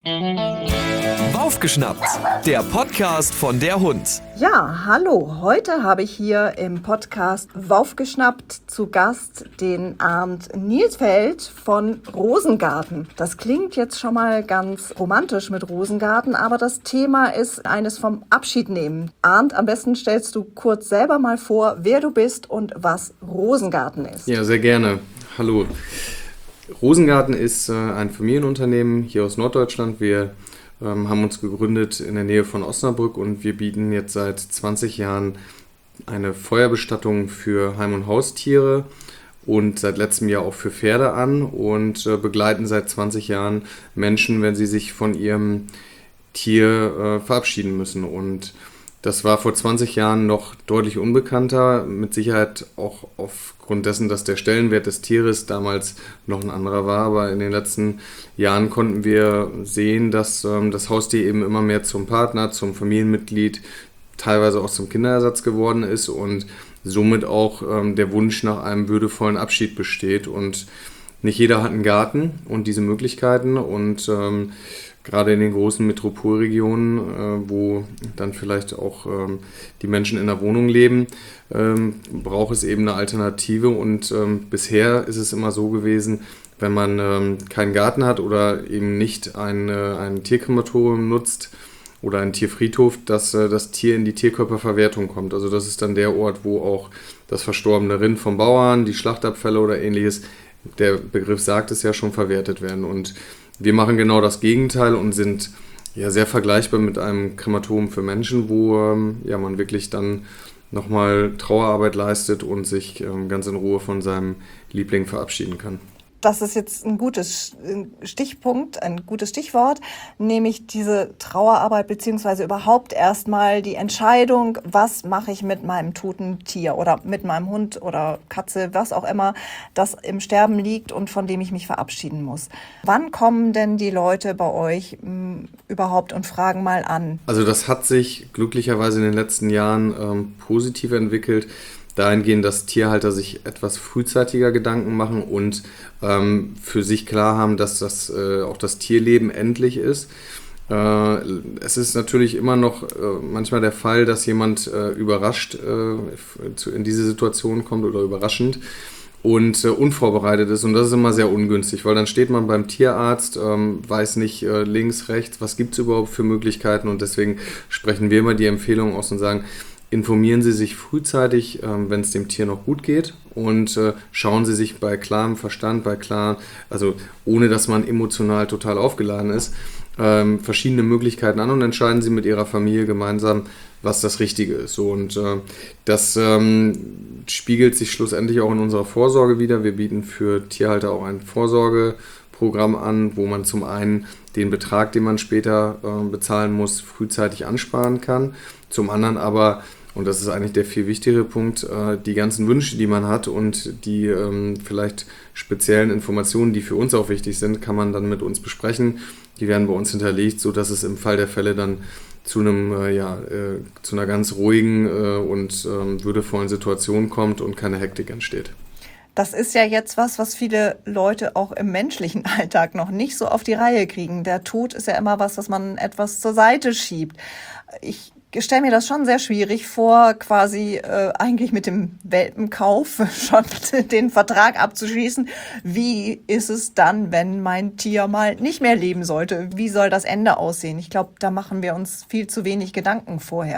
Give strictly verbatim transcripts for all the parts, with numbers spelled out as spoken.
Aufgeschnappt, der Podcast von der Hund. Ja, hallo. Heute habe ich hier im Podcast Aufgeschnappt zu Gast den Arndt Nielsfeld von Rosengarten. Das klingt jetzt schon mal ganz romantisch mit Rosengarten, aber das Thema ist eines vom Abschiednehmen. Arndt, am besten stellst du kurz selber mal vor, wer du bist und was Rosengarten ist. Ja, sehr gerne. Hallo. Rosengarten ist äh, ein Familienunternehmen hier aus Norddeutschland. Wir ähm, haben uns gegründet in der Nähe von Osnabrück und wir bieten jetzt seit zwanzig Jahren eine Feuerbestattung für Heim- und Haustiere und seit letztem Jahr auch für Pferde an und äh, begleiten seit zwanzig Jahren Menschen, wenn sie sich von ihrem Tier äh, verabschieden müssen. Und das war vor zwanzig Jahren noch deutlich unbekannter, mit Sicherheit auch aufgrund dessen, dass der Stellenwert des Tieres damals noch ein anderer war. Aber in den letzten Jahren konnten wir sehen, dass ähm, das Haustier eben immer mehr zum Partner, zum Familienmitglied, teilweise auch zum Kinderersatz geworden ist und somit auch ähm, der Wunsch nach einem würdevollen Abschied besteht. Und nicht jeder hat einen Garten und diese Möglichkeiten und ähm, gerade in den großen Metropolregionen, äh, wo dann vielleicht auch ähm, die Menschen in der Wohnung leben, ähm, braucht es eben eine Alternative. Und ähm, bisher ist es immer so gewesen, wenn man ähm, keinen Garten hat oder eben nicht ein, äh, ein Tierkrematorium nutzt oder einen Tierfriedhof, dass äh, das Tier in die Tierkörperverwertung kommt. Also das ist dann der Ort, wo auch das verstorbene Rind vom Bauern, die Schlachtabfälle oder ähnliches, der Begriff sagt es ja schon, verwertet werden. Und wir machen genau das Gegenteil und sind ja sehr vergleichbar mit einem Krematorium für Menschen, wo ähm, ja, man wirklich dann nochmal Trauerarbeit leistet und sich ähm, ganz in Ruhe von seinem Liebling verabschieden kann. Das ist jetzt ein gutes Stichpunkt, ein gutes Stichwort, nämlich diese Trauerarbeit beziehungsweise überhaupt erstmal die Entscheidung, was mache ich mit meinem toten Tier oder mit meinem Hund oder Katze, was auch immer, das im Sterben liegt und von dem ich mich verabschieden muss. Wann kommen denn die Leute bei euch mh, überhaupt und fragen mal an? Also das hat sich glücklicherweise in den letzten Jahren ähm, positiv entwickelt. Dahingehend, dass Tierhalter sich etwas frühzeitiger Gedanken machen und ähm, für sich klar haben, dass das äh, auch das Tierleben endlich ist. Äh, es ist natürlich immer noch äh, manchmal der Fall, dass jemand äh, überrascht äh, zu, in diese Situation kommt oder überraschend und äh, unvorbereitet ist. Und das ist immer sehr ungünstig, weil dann steht man beim Tierarzt, ähm, weiß nicht äh, links, rechts, was gibt es überhaupt für Möglichkeiten. Und deswegen sprechen wir immer die Empfehlung aus und sagen, informieren Sie sich frühzeitig, ähm, wenn es dem Tier noch gut geht und äh, schauen Sie sich bei klarem Verstand, bei klar, also ohne dass man emotional total aufgeladen ist, ähm, verschiedene Möglichkeiten an und entscheiden Sie mit Ihrer Familie gemeinsam, was das Richtige ist. So, und äh, das ähm, spiegelt sich schlussendlich auch in unserer Vorsorge wieder. Wir bieten für Tierhalter auch ein Vorsorgeprogramm an, wo man zum einen den Betrag, den man später äh, bezahlen muss, frühzeitig ansparen kann. Zum anderen aber, und das ist eigentlich der viel wichtigere Punkt, äh, die ganzen Wünsche, die man hat und die ähm, vielleicht speziellen Informationen, die für uns auch wichtig sind, kann man dann mit uns besprechen. Die werden bei uns hinterlegt, sodass es im Fall der Fälle dann zu einem, äh, ja, äh, zu einer ganz ruhigen äh, und ähm, würdevollen Situation kommt und keine Hektik entsteht. Das ist ja jetzt was, was viele Leute auch im menschlichen Alltag noch nicht so auf die Reihe kriegen. Der Tod ist ja immer was, was man etwas zur Seite schiebt. Ich stelle mir das schon sehr schwierig vor, quasi äh, eigentlich mit dem Welpenkauf schon den Vertrag abzuschließen. Wie ist es dann, wenn mein Tier mal nicht mehr leben sollte? Wie soll das Ende aussehen? Ich glaube, da machen wir uns viel zu wenig Gedanken vorher.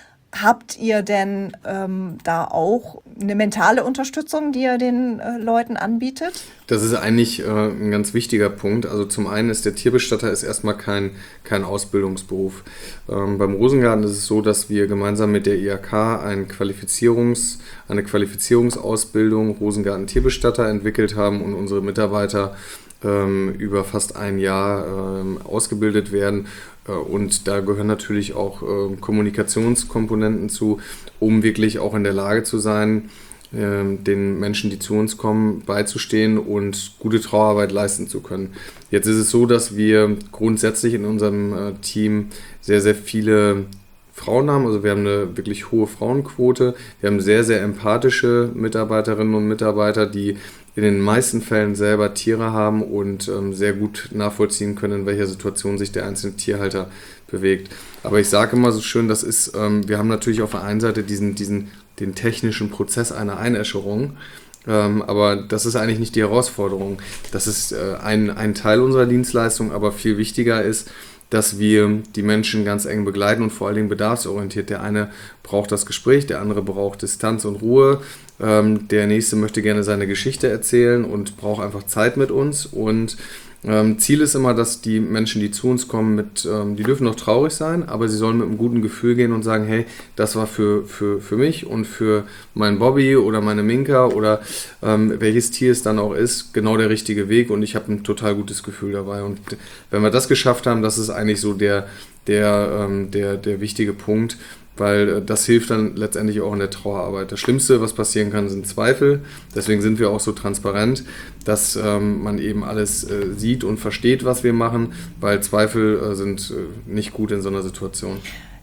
Habt ihr denn ähm, da auch eine mentale Unterstützung, die ihr den äh, Leuten anbietet? Das ist eigentlich äh, ein ganz wichtiger Punkt. Also zum einen ist der Tierbestatter ist erstmal kein, kein Ausbildungsberuf. Ähm, beim Rosengarten ist es so, dass wir gemeinsam mit der I H K ein Qualifizierungs, eine Qualifizierungsausbildung Rosengarten Tierbestatter entwickelt haben und unsere Mitarbeiter ähm, über fast ein Jahr ähm, ausgebildet werden. Und da gehören natürlich auch äh, Kommunikationskomponenten zu, um wirklich auch in der Lage zu sein, äh, den Menschen, die zu uns kommen, beizustehen und gute Trauerarbeit leisten zu können. Jetzt ist es so, dass wir grundsätzlich in unserem äh, Team sehr, sehr viele Frauen haben. Also wir haben eine wirklich hohe Frauenquote. Wir haben sehr, sehr empathische Mitarbeiterinnen und Mitarbeiter, die in den meisten Fällen selber Tiere haben und ähm, sehr gut nachvollziehen können, in welcher Situation sich der einzelne Tierhalter bewegt. Aber ich sage immer so schön, das ist, ähm, wir haben natürlich auf der einen Seite diesen, diesen, den technischen Prozess einer Einäscherung, ähm, aber das ist eigentlich nicht die Herausforderung. Das ist äh, ein, ein Teil unserer Dienstleistung, aber viel wichtiger ist, dass wir die Menschen ganz eng begleiten und vor allen Dingen bedarfsorientiert. Der eine braucht das Gespräch, der andere braucht Distanz und Ruhe, ähm, der nächste möchte gerne seine Geschichte erzählen und braucht einfach Zeit mit uns. Und ähm, Ziel ist immer, dass die Menschen, die zu uns kommen, mit, ähm, die dürfen noch traurig sein, aber sie sollen mit einem guten Gefühl gehen und sagen, hey, das war für, für, für mich und für meinen Bobby oder meine Minka oder ähm, welches Tier es dann auch ist, genau der richtige Weg und ich habe ein total gutes Gefühl dabei. Und wenn wir das geschafft haben, das ist eigentlich so der, der, ähm, der, der wichtige Punkt, weil das hilft dann letztendlich auch in der Trauerarbeit. Das Schlimmste, was passieren kann, sind Zweifel. Deswegen sind wir auch so transparent, dass ähm, man eben alles äh, sieht und versteht, was wir machen, weil Zweifel äh, sind äh, nicht gut in so einer Situation.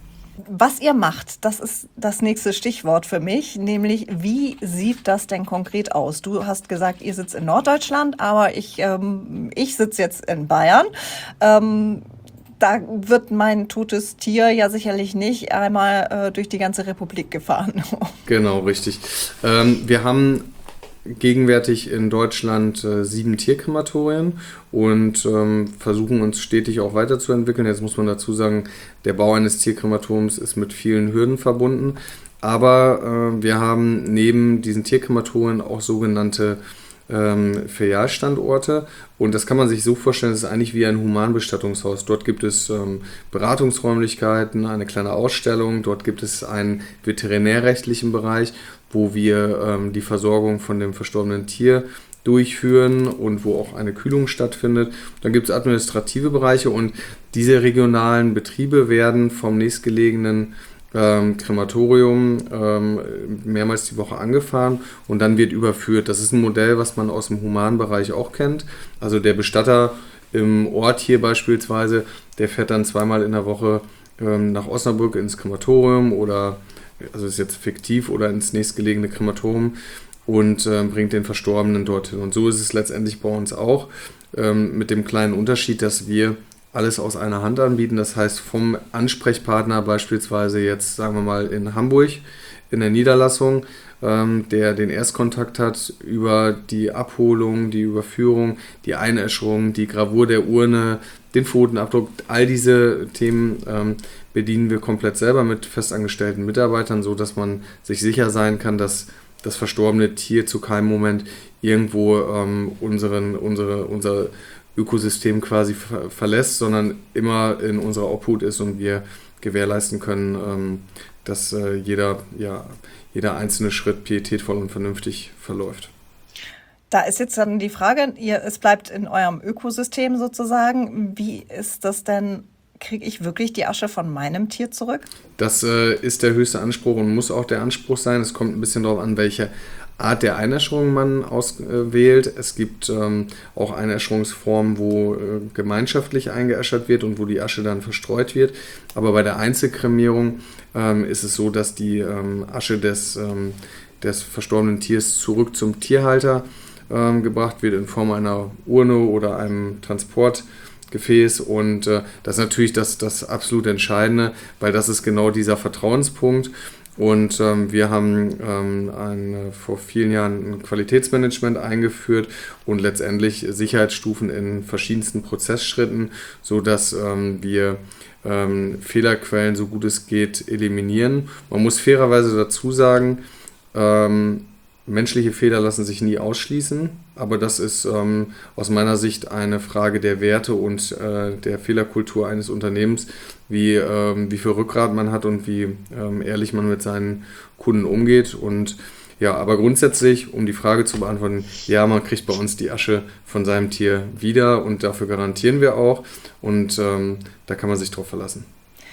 Was ihr macht, das ist das nächste Stichwort für mich, nämlich wie sieht das denn konkret aus? Du hast gesagt, ihr sitzt in Norddeutschland, aber ich, ähm, ich sitze jetzt in Bayern. Ähm, Da wird mein totes Tier ja sicherlich nicht einmal äh, durch die ganze Republik gefahren. Genau, richtig. Ähm, wir haben gegenwärtig in Deutschland äh, sieben Tierkrematorien und ähm, versuchen uns stetig auch weiterzuentwickeln. Jetzt muss man dazu sagen, der Bau eines Tierkrematoriums ist mit vielen Hürden verbunden. Aber äh, wir haben neben diesen Tierkrematorien auch sogenannte Ähm, Filialstandorte und das kann man sich so vorstellen, das ist eigentlich wie ein Humanbestattungshaus. Dort gibt es ähm, Beratungsräumlichkeiten, eine kleine Ausstellung, dort gibt es einen veterinärrechtlichen Bereich, wo wir ähm, die Versorgung von dem verstorbenen Tier durchführen und wo auch eine Kühlung stattfindet. Dann gibt es administrative Bereiche und diese regionalen Betriebe werden vom nächstgelegenen Ähm, Krematorium ähm, mehrmals die Woche angefahren und dann wird überführt. Das ist ein Modell, was man aus dem Humanbereich auch kennt. Also der Bestatter im Ort hier beispielsweise, der fährt dann zweimal in der Woche ähm, nach Osnabrück ins Krematorium oder, also ist jetzt fiktiv, oder ins nächstgelegene Krematorium und ähm, bringt den Verstorbenen dorthin. Und so ist es letztendlich bei uns auch, ähm, mit dem kleinen Unterschied, dass wir alles aus einer Hand anbieten. Das heißt, vom Ansprechpartner beispielsweise jetzt, sagen wir mal, in Hamburg in der Niederlassung, ähm, der den Erstkontakt hat, über die Abholung, die Überführung, die Einäscherung, die Gravur der Urne, den Pfotenabdruck, all diese Themen ähm, bedienen wir komplett selber mit festangestellten Mitarbeitern, so dass man sich sicher sein kann, dass das verstorbene Tier zu keinem Moment irgendwo ähm, unseren, unsere, unser Ökosystem quasi ver- verlässt, sondern immer in unserer Obhut ist und wir gewährleisten können, ähm, dass äh, jeder, ja, jeder einzelne Schritt pietätvoll und vernünftig verläuft. Da ist jetzt dann die Frage, ihr, es bleibt in eurem Ökosystem sozusagen. Wie ist das denn? Kriege ich wirklich die Asche von meinem Tier zurück? Das äh, ist der höchste Anspruch und muss auch der Anspruch sein. Es kommt ein bisschen darauf an, welche Art der Einäscherung man auswählt. Es gibt ähm, auch Einäscherungsformen, wo äh, gemeinschaftlich eingeäschert wird und wo die Asche dann verstreut wird. Aber bei der Einzelkremierung ähm, ist es so, dass die ähm, Asche des, ähm, des verstorbenen Tiers zurück zum Tierhalter ähm, gebracht wird in Form einer Urne oder einem Transportgefäß. Und äh, das ist natürlich das, das absolut Entscheidende, weil das ist genau dieser Vertrauenspunkt. Und ähm, wir haben ähm, ein, vor vielen Jahren ein Qualitätsmanagement eingeführt und letztendlich Sicherheitsstufen in verschiedensten Prozessschritten, sodass ähm, wir ähm, Fehlerquellen so gut es geht eliminieren. Man muss fairerweise dazu sagen, ähm, menschliche Fehler lassen sich nie ausschließen, aber das ist ähm, aus meiner Sicht eine Frage der Werte und äh, der Fehlerkultur eines Unternehmens, wie, ähm, wie viel Rückgrat man hat und wie ähm, ehrlich man mit seinen Kunden umgeht. Und ja, aber grundsätzlich, um die Frage zu beantworten, ja, man kriegt bei uns die Asche von seinem Tier wieder und dafür garantieren wir auch und ähm, da kann man sich drauf verlassen.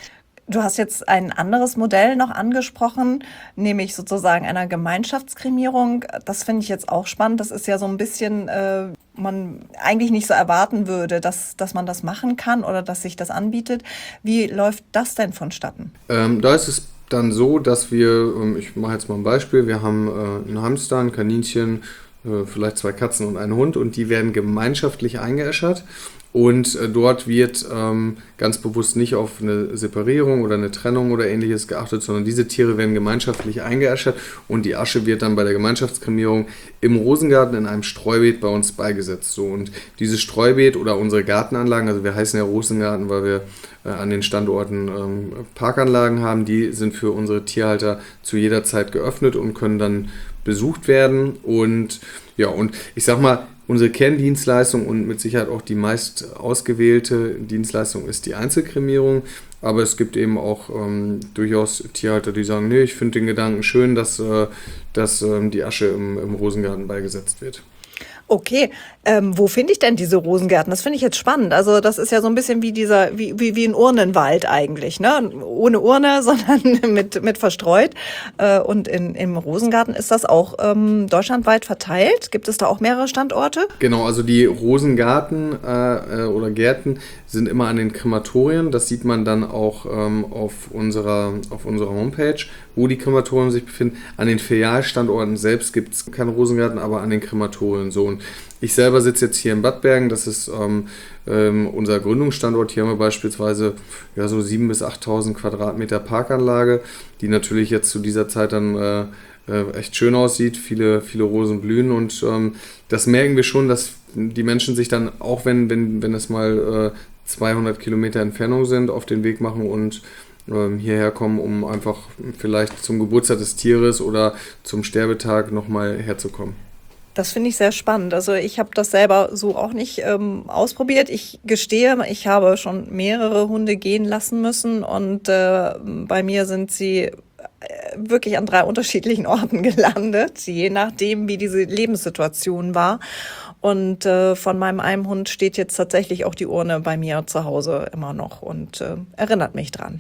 Du hast jetzt ein anderes Modell noch angesprochen, nämlich sozusagen einer Gemeinschaftskremierung. Das finde ich jetzt auch spannend. Das ist ja so ein bisschen, äh, man eigentlich nicht so erwarten würde, dass, dass man das machen kann oder dass sich das anbietet. Wie läuft das denn vonstatten? Ähm, da ist es dann so, dass wir, ähm, ich mache jetzt mal ein Beispiel, wir haben äh, einen Hamster, ein Kaninchen, äh, vielleicht zwei Katzen und einen Hund und die werden gemeinschaftlich eingeäschert. Und äh, dort wird ähm, ganz bewusst nicht auf eine Separierung oder eine Trennung oder ähnliches geachtet, sondern diese Tiere werden gemeinschaftlich eingeäschert und die Asche wird dann bei der Gemeinschaftskremierung im Rosengarten in einem Streubeet bei uns beigesetzt. So, und dieses Streubeet oder unsere Gartenanlagen, also wir heißen ja Rosengarten, weil wir äh, an den Standorten ähm, Parkanlagen haben, die sind für unsere Tierhalter zu jeder Zeit geöffnet und können dann besucht werden. Und ja, und ich sag mal, unsere Kerndienstleistung und mit Sicherheit auch die meist ausgewählte Dienstleistung ist die Einzelkremierung. Aber es gibt eben auch ähm, durchaus Tierhalter, die sagen, nee, ich finde den Gedanken schön, dass, äh, dass ähm, die Asche im, im Rosengarten beigesetzt wird. Okay, ähm, wo finde ich denn diese Rosengärten? Das finde ich jetzt spannend. Also das ist ja so ein bisschen wie dieser, wie, wie, wie ein Urnenwald eigentlich, ne? Ohne Urne, sondern mit, mit verstreut. Äh, und in, im Rosengarten ist das auch ähm, deutschlandweit verteilt. Gibt es da auch mehrere Standorte? Genau, also die Rosengarten äh, oder Gärten sind immer an den Krematorien. Das sieht man dann auch ähm, auf unserer, auf unserer Homepage, wo die Krematorien sich befinden. An den Filialstandorten selbst gibt es keinen Rosengarten, aber an den Krematorien so. Und ich selber sitze jetzt hier in Bad Bergen, das ist ähm, ähm, unser Gründungsstandort. Hier haben wir beispielsweise ja, so siebentausend bis achttausend Quadratmeter Parkanlage, die natürlich jetzt zu dieser Zeit dann äh, äh, echt schön aussieht. Viele, viele Rosen blühen und ähm, das merken wir schon, dass die Menschen sich dann, auch wenn, wenn, wenn es mal äh, zweihundert Kilometer Entfernung sind, auf den Weg machen und ähm, hierher kommen, um einfach vielleicht zum Geburtstag des Tieres oder zum Sterbetag nochmal herzukommen. Das finde ich sehr spannend. Also ich habe das selber so auch nicht ähm, ausprobiert. Ich gestehe, ich habe schon mehrere Hunde gehen lassen müssen und äh, bei mir sind sie wirklich an drei unterschiedlichen Orten gelandet, je nachdem, wie diese Lebenssituation war. Und äh, von meinem einen Hund steht jetzt tatsächlich auch die Urne bei mir zu Hause immer noch und äh, erinnert mich dran.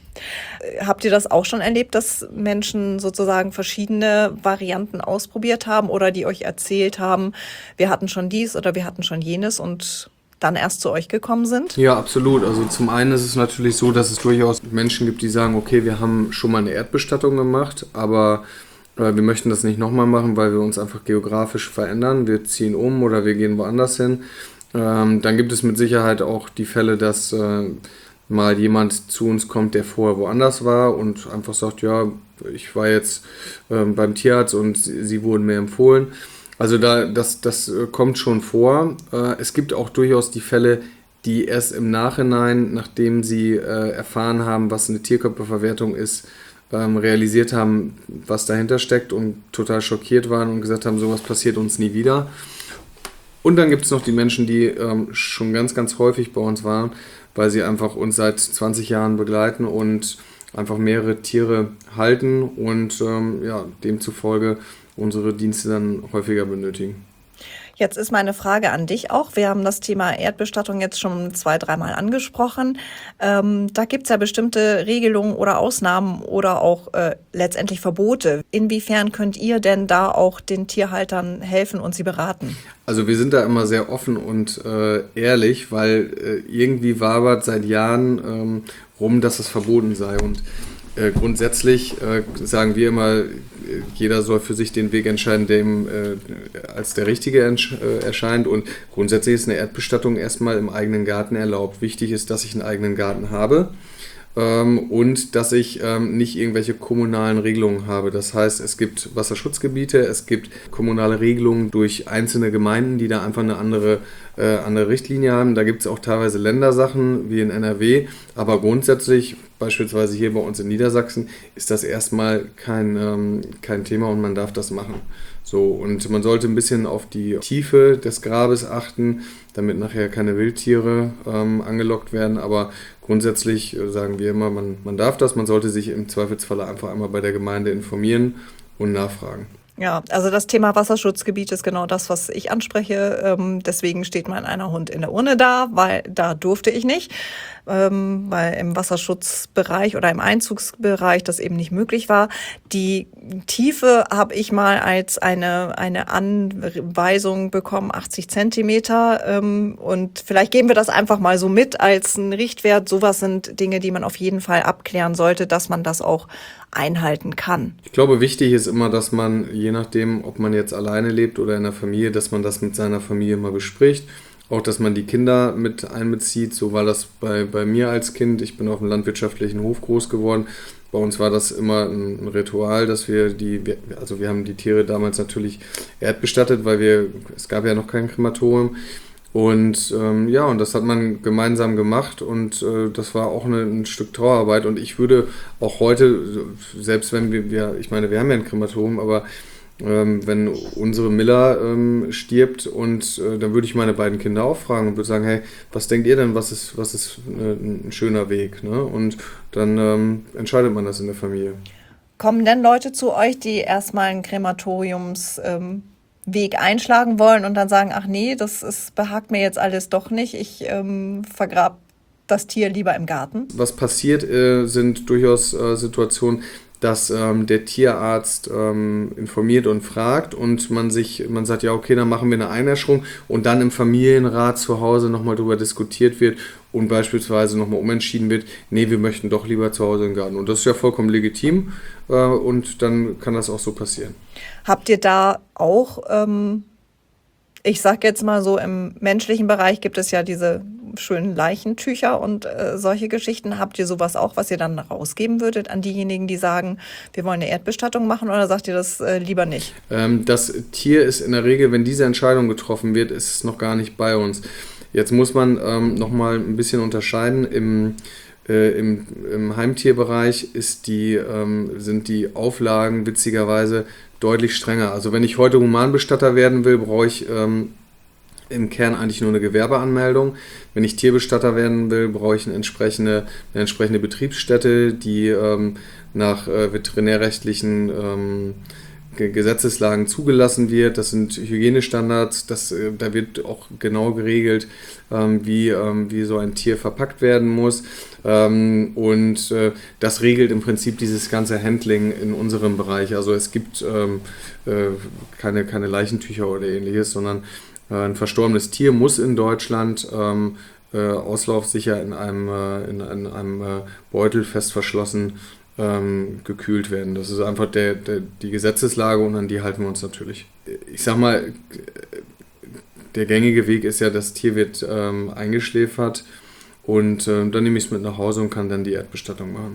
Habt ihr das auch schon erlebt, dass Menschen sozusagen verschiedene Varianten ausprobiert haben oder die euch erzählt haben, wir hatten schon dies oder wir hatten schon jenes und dann erst zu euch gekommen sind? Ja, absolut. Also zum einen ist es natürlich so, dass es durchaus Menschen gibt, die sagen, okay, wir haben schon mal eine Erdbestattung gemacht, aber äh, wir möchten das nicht nochmal machen, weil wir uns einfach geografisch verändern. Wir ziehen um oder wir gehen woanders hin. Ähm, dann gibt es mit Sicherheit auch die Fälle, dass äh, mal jemand zu uns kommt, der vorher woanders war und einfach sagt, ja, ich war jetzt äh, beim Tierarzt und sie, sie wurden mir empfohlen. Also da, das, das kommt schon vor. Es gibt auch durchaus die Fälle, die erst im Nachhinein, nachdem sie erfahren haben, was eine Tierkörperverwertung ist, realisiert haben, was dahinter steckt und total schockiert waren und gesagt haben, sowas passiert uns nie wieder. Und dann gibt es noch die Menschen, die schon ganz, ganz häufig bei uns waren, weil sie einfach uns seit zwanzig Jahren begleiten und einfach mehrere Tiere halten und ja, demzufolge unsere Dienste dann häufiger benötigen. Jetzt ist meine Frage an dich auch. Wir haben das Thema Erdbestattung jetzt schon zwei, dreimal angesprochen. Ähm, da gibt es ja bestimmte Regelungen oder Ausnahmen oder auch äh, letztendlich Verbote. Inwiefern könnt ihr denn da auch den Tierhaltern helfen und sie beraten? Also wir sind da immer sehr offen und äh, ehrlich, weil äh, irgendwie wabert seit Jahren ähm, rum, dass es verboten sei. Und Äh, grundsätzlich äh, sagen wir immer, jeder soll für sich den Weg entscheiden, der ihm äh, als der richtige entsch- äh, erscheint. Und grundsätzlich ist eine Erdbestattung erstmal im eigenen Garten erlaubt. Wichtig ist, dass ich einen eigenen Garten habe ähm, und dass ich ähm, nicht irgendwelche kommunalen Regelungen habe. Das heißt, es gibt Wasserschutzgebiete, es gibt kommunale Regelungen durch einzelne Gemeinden, die da einfach eine andere äh, andere Richtlinie haben. Da gibt es auch teilweise Ländersachen wie in N R W, aber grundsätzlich beispielsweise hier bei uns in Niedersachsen ist das erstmal kein, ähm, kein Thema und man darf das machen. So, und man sollte ein bisschen auf die Tiefe des Grabes achten, damit nachher keine Wildtiere ähm, angelockt werden. Aber grundsätzlich äh, sagen wir immer, man, man darf das, man sollte sich im Zweifelsfalle einfach einmal bei der Gemeinde informieren und nachfragen. Ja, also das Thema Wasserschutzgebiet ist genau das, was ich anspreche. Ähm, deswegen steht mein einer Hund in der Urne da, weil da durfte ich nicht, ähm, weil im Wasserschutzbereich oder im Einzugsbereich das eben nicht möglich war. Die Tiefe habe ich mal als eine eine Anweisung bekommen, achtzig Zentimeter. Ähm, und vielleicht geben wir das einfach mal so mit als einen Richtwert. Sowas sind Dinge, die man auf jeden Fall abklären sollte, dass man das auch einhalten kann. Ich glaube, wichtig ist immer, dass man je je nachdem, ob man jetzt alleine lebt oder in der Familie, dass man das mit seiner Familie mal bespricht. Auch, dass man die Kinder mit einbezieht. So war das bei, bei mir als Kind. Ich bin auf einem landwirtschaftlichen Hof groß geworden. Bei uns war das immer ein Ritual, dass wir die, also wir haben die Tiere damals natürlich erdbestattet, weil wir, es gab ja noch kein Krematorium. Und ähm, ja, und das hat man gemeinsam gemacht und äh, das war auch eine, ein Stück Trauerarbeit. Und ich würde auch heute, selbst wenn wir, wir ich meine, wir haben ja ein Krematorium, aber ähm, wenn unsere Miller ähm, stirbt und äh, dann würde ich meine beiden Kinder auch fragen und würde sagen, hey, was denkt ihr denn, was ist, was ist äh, ein schöner Weg? Ne? Und dann ähm, entscheidet man das in der Familie. Kommen denn Leute zu euch, die erstmal einen Krematoriums ähm, Weg einschlagen wollen und dann sagen, ach nee, das ist, behagt mir jetzt alles doch nicht, ich ähm, vergrab das Tier lieber im Garten? Was passiert, äh, sind durchaus äh, Situationen, dass ähm, der Tierarzt ähm, informiert und fragt und man sich, man sagt, ja okay, dann machen wir eine Einäscherung und dann im Familienrat zu Hause nochmal drüber diskutiert wird und beispielsweise nochmal umentschieden wird, nee, wir möchten doch lieber zu Hause im Garten. Und das ist ja vollkommen legitim äh, und dann kann das auch so passieren. Habt ihr da auch, ähm, ich sag jetzt mal so, im menschlichen Bereich gibt es ja diese schönen Leichentücher und äh, solche Geschichten. Habt ihr sowas auch, was ihr dann rausgeben würdet an diejenigen, die sagen, wir wollen eine Erdbestattung machen, oder sagt ihr das äh, lieber nicht? Ähm, das Tier ist in der Regel, wenn diese Entscheidung getroffen wird, ist es noch gar nicht bei uns. Jetzt muss man ähm, nochmal ein bisschen unterscheiden. Im, äh, im, im Heimtierbereich ist die, ähm, sind die Auflagen witzigerweise deutlich strenger. Also wenn ich heute Humanbestatter werden will, brauche ich ähm, im Kern eigentlich nur eine Gewerbeanmeldung. Wenn ich Tierbestatter werden will, brauche ich eine entsprechende, eine entsprechende Betriebsstätte, die ähm, nach äh, veterinärrechtlichen ähm, Gesetzeslagen zugelassen wird. Das sind Hygienestandards, das, äh, da wird auch genau geregelt, ähm, wie, ähm, wie so ein Tier verpackt werden muss. Ähm, und äh, das regelt im Prinzip dieses ganze Handling in unserem Bereich. Also es gibt ähm, äh, keine, keine Leichentücher oder ähnliches, sondern äh, ein verstorbenes Tier muss in Deutschland ähm, äh, auslaufsicher in einem, äh, in, in einem äh, Beutel fest verschlossen ähm, gekühlt werden. Das ist einfach der, der, die Gesetzeslage und an die halten wir uns natürlich. Ich sag mal, der gängige Weg ist ja, das Tier wird ähm, eingeschläfert und äh, dann nehme ich es mit nach Hause und kann dann die Erdbestattung machen.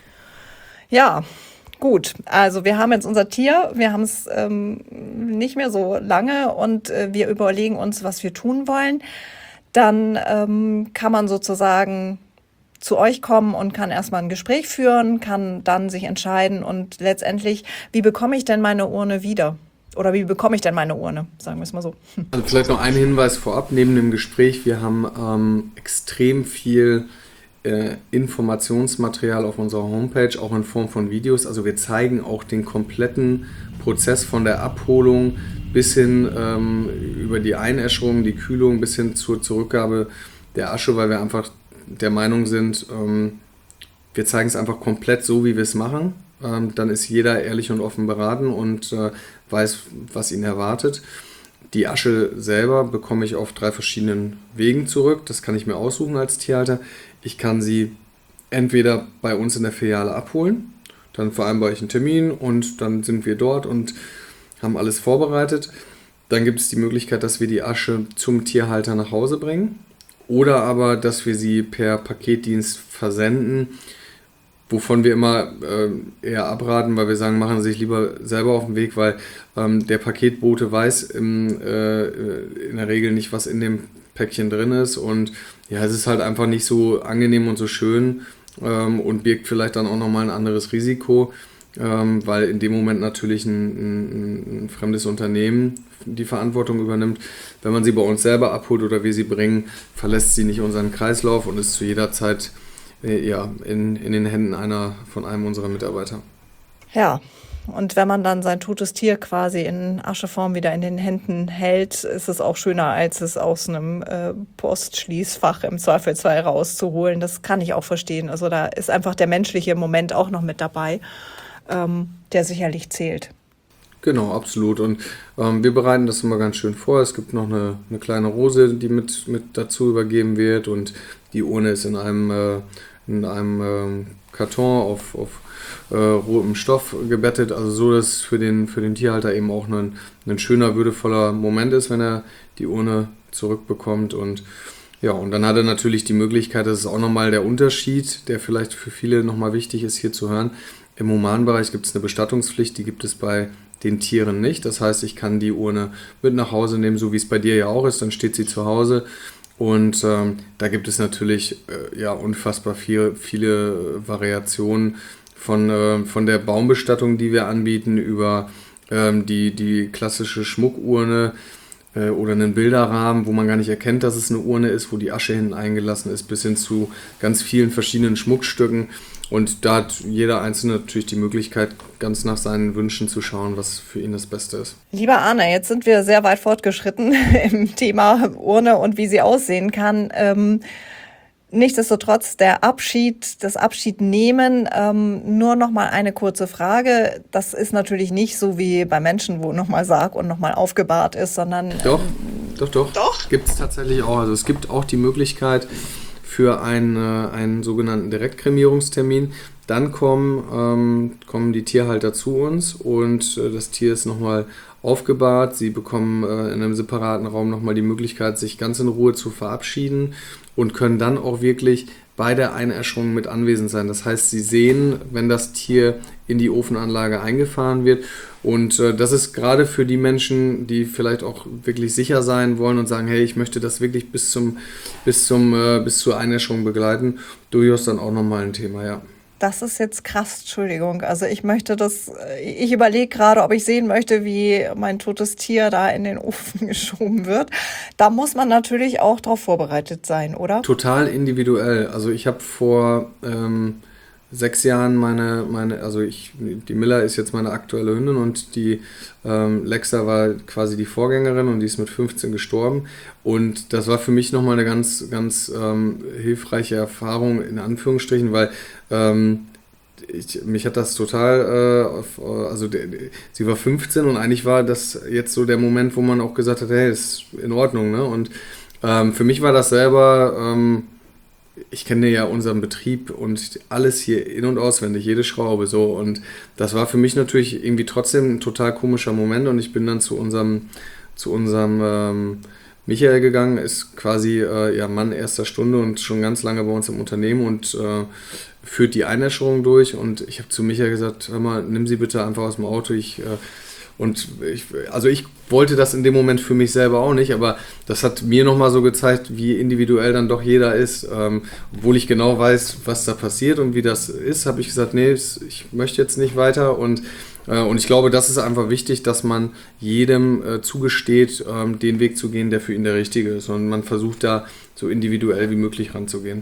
Ja, gut. Also wir haben jetzt unser Tier, wir haben es ähm, nicht mehr so lange und äh, wir überlegen uns, was wir tun wollen. Dann ähm, kann man sozusagen zu euch kommen und kann erstmal ein Gespräch führen, kann dann sich entscheiden und letztendlich, wie bekomme ich denn meine Urne wieder? Oder wie bekomme ich denn meine Urne? Sagen wir es mal so. Also vielleicht noch ein Hinweis vorab neben dem Gespräch. Wir haben ähm, extrem viel äh, Informationsmaterial auf unserer Homepage, auch in Form von Videos. Also wir zeigen auch den kompletten Prozess von der Abholung bis hin ähm, über die Einäscherung, die Kühlung bis hin zur Zurückgabe der Asche, weil wir einfach der Meinung sind, ähm, wir zeigen es einfach komplett so, wie wir es machen. Ähm, dann ist jeder ehrlich und offen beraten und äh, weiß, was ihn erwartet. Die Asche selber bekomme ich auf drei verschiedenen Wegen zurück. Das kann ich mir aussuchen als Tierhalter. Ich kann sie entweder bei uns in der Filiale abholen, dann vereinbare ich einen Termin und dann sind wir dort und haben alles vorbereitet. Dann gibt es die Möglichkeit, dass wir die Asche zum Tierhalter nach Hause bringen. Oder aber, dass wir sie per Paketdienst versenden, wovon wir immer äh, eher abraten, weil wir sagen, machen Sie sich lieber selber auf den Weg, weil ähm, der Paketbote weiß im, äh, in der Regel nicht, was in dem Päckchen drin ist. Und ja, es ist halt einfach nicht so angenehm und so schön ähm, und birgt vielleicht dann auch nochmal ein anderes Risiko, ähm, weil in dem Moment natürlich ein, ein, ein fremdes Unternehmen die Verantwortung übernimmt. Wenn man sie bei uns selber abholt oder wir sie bringen, verlässt sie nicht unseren Kreislauf und ist zu jeder Zeit äh, ja, in, in den Händen einer von einem unserer Mitarbeiter. Ja, und wenn man dann sein totes Tier quasi in Ascheform wieder in den Händen hält, ist es auch schöner, als es aus einem äh, Postschließfach im Zweifelsfall rauszuholen. Das kann ich auch verstehen. Also da ist einfach der menschliche Moment auch noch mit dabei, ähm, der sicherlich zählt. Genau, absolut. Und ähm, wir bereiten das immer ganz schön vor. Es gibt noch eine, eine kleine Rose, die mit, mit dazu übergeben wird und die Urne ist in einem, äh, in einem ähm, Karton auf, auf äh, rotem Stoff gebettet, also so, dass es für den, für den Tierhalter eben auch ein, ein schöner, würdevoller Moment ist, wenn er die Urne zurückbekommt. Und ja, und dann hat er natürlich die Möglichkeit, das ist auch nochmal der Unterschied, der vielleicht für viele nochmal wichtig ist, hier zu hören. Im Humanbereich gibt es eine Bestattungspflicht, die gibt es bei den Tieren nicht. Das heißt, ich kann die Urne mit nach Hause nehmen, so wie es bei dir ja auch ist, dann steht sie zu Hause. Und ähm, da gibt es natürlich äh, ja unfassbar viel, viele Variationen von, äh, von der Baumbestattung, die wir anbieten, über ähm, die, die klassische Schmuckurne äh, oder einen Bilderrahmen, wo man gar nicht erkennt, dass es eine Urne ist, wo die Asche hinten eingelassen ist, bis hin zu ganz vielen verschiedenen Schmuckstücken. Und da hat jeder Einzelne natürlich die Möglichkeit, ganz nach seinen Wünschen zu schauen, was für ihn das Beste ist. Lieber Arne, jetzt sind wir sehr weit fortgeschritten im Thema Urne und wie sie aussehen kann. Ähm, nichtsdestotrotz der Abschied, das Abschiednehmen, ähm, nur noch mal eine kurze Frage. Das ist natürlich nicht so wie bei Menschen, wo nochmal Sarg und nochmal aufgebahrt ist, sondern... Doch, ähm, doch, doch. Doch. Gibt es tatsächlich auch. Also es gibt auch die Möglichkeit, für einen, äh, einen sogenannten Direktkremierungstermin. Dann kommen, ähm, kommen die Tierhalter zu uns und äh, das Tier ist nochmal aufgebahrt. Sie bekommen äh, in einem separaten Raum nochmal die Möglichkeit, sich ganz in Ruhe zu verabschieden und können dann auch wirklich bei der Einäscherung mit anwesend sein. Das heißt, sie sehen, wenn das Tier in die Ofenanlage eingefahren wird. Und äh, das ist gerade für die Menschen, die vielleicht auch wirklich sicher sein wollen und sagen, hey, ich möchte das wirklich bis zum, bis zum, äh, bis zur Einäscherung begleiten, durchaus dann auch nochmal ein Thema, ja. Das ist jetzt krass, Entschuldigung. Also ich möchte das, ich überlege gerade, ob ich sehen möchte, wie mein totes Tier da in den Ofen geschoben wird. Da muss man natürlich auch darauf vorbereitet sein, oder? Total individuell. Also ich habe vor ähm, sechs Jahren meine, meine, also ich, die Miller ist jetzt meine aktuelle Hündin und die ähm, Lexa war quasi die Vorgängerin und die ist mit fünfzehn gestorben. Und das war für mich nochmal eine ganz, ganz ähm, hilfreiche Erfahrung, in Anführungsstrichen, weil ähm, ich, mich hat das total, äh, auf, also der, sie war fünfzehn und eigentlich war das jetzt so der Moment, wo man auch gesagt hat, hey, ist in Ordnung, ne? Und ähm, für mich war das selber, ähm, ich kenne ja unseren Betrieb und alles hier in- und auswendig, jede Schraube so, und das war für mich natürlich irgendwie trotzdem ein total komischer Moment und ich bin dann zu unserem, zu unserem ähm, Michael gegangen, ist quasi äh, ja, Mann erster Stunde und schon ganz lange bei uns im Unternehmen und äh, führt die Einäscherung durch und ich habe zu Michael gesagt, hör mal, nimm sie bitte einfach aus dem Auto, ich... Äh, Und ich, also ich wollte das in dem Moment für mich selber auch nicht, aber das hat mir nochmal so gezeigt, wie individuell dann doch jeder ist. Ähm, obwohl ich genau weiß, was da passiert und wie das ist, habe ich gesagt, nee, ich möchte jetzt nicht weiter. Und, äh, und ich glaube, das ist einfach wichtig, dass man jedem äh, zugesteht, ähm, den Weg zu gehen, der für ihn der richtige ist. Und man versucht da so individuell wie möglich ranzugehen.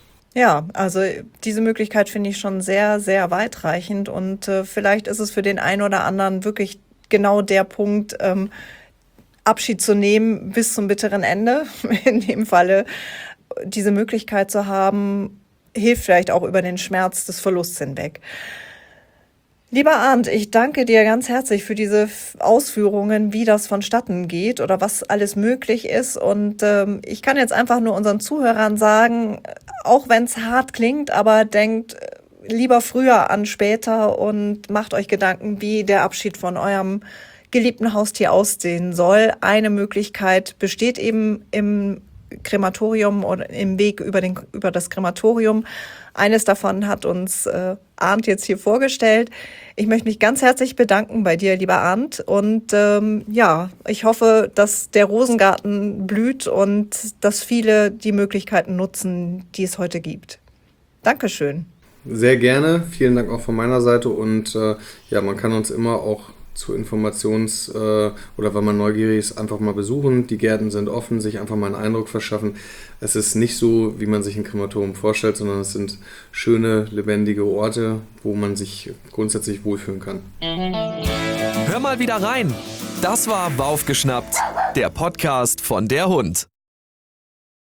Ja, also diese Möglichkeit finde ich schon sehr, sehr weitreichend und äh, vielleicht ist es für den einen oder anderen wirklich genau der Punkt, ähm, Abschied zu nehmen bis zum bitteren Ende. In dem Falle diese Möglichkeit zu haben, hilft vielleicht auch über den Schmerz des Verlusts hinweg. Lieber Arndt, ich danke dir ganz herzlich für diese Ausführungen, wie das vonstatten geht oder was alles möglich ist. Und ähm, ich kann jetzt einfach nur unseren Zuhörern sagen, auch wenn es hart klingt, aber denkt lieber früher an später und macht euch Gedanken, wie der Abschied von eurem geliebten Haustier aussehen soll. Eine Möglichkeit besteht eben im Krematorium oder im Weg über, den, über das Krematorium. Eines davon hat uns äh, Arndt jetzt hier vorgestellt. Ich möchte mich ganz herzlich bedanken bei dir, lieber Arndt. Und ähm, ja, ich hoffe, dass der Rosengarten blüht und dass viele die Möglichkeiten nutzen, die es heute gibt. Dankeschön. Sehr gerne. Vielen Dank auch von meiner Seite. Und äh, ja, man kann uns immer auch zu Informations- äh, oder wenn man neugierig ist, einfach mal besuchen. Die Gärten sind offen, sich einfach mal einen Eindruck verschaffen. Es ist nicht so, wie man sich ein Krematorium vorstellt, sondern es sind schöne, lebendige Orte, wo man sich grundsätzlich wohlfühlen kann. Hör mal wieder rein. Das war Baufgeschnappt, der Podcast von der Hund.